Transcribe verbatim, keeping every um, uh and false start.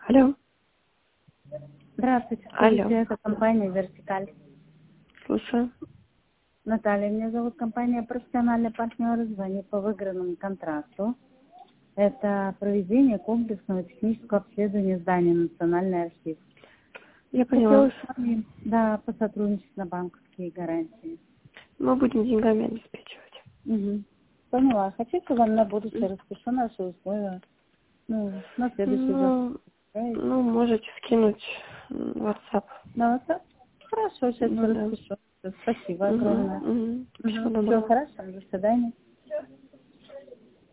Алло. Здравствуйте, Алло. скажите, это компания «Вертикаль». Слушаю. Наталья, меня зовут, компания «Профессиональный партнер», звоню по выигранному контракту. Это проведение комплексного технического обследования здания «Национальный архив». Я поняла. Хотела с вами, да, посотрудничать на банковские гарантии. Мы будем деньгами обеспечивать. Угу. Поняла. Хотите, вам на будущее М. распишу наши условия? Ну, на следующий Ну, год. ну, можете скинуть м, WhatsApp. На WhatsApp? Хорошо, сейчас Ну да. распишу. Спасибо Угу, огромное. угу. Всего Угу. Всего доброго. хорошего, до свидания.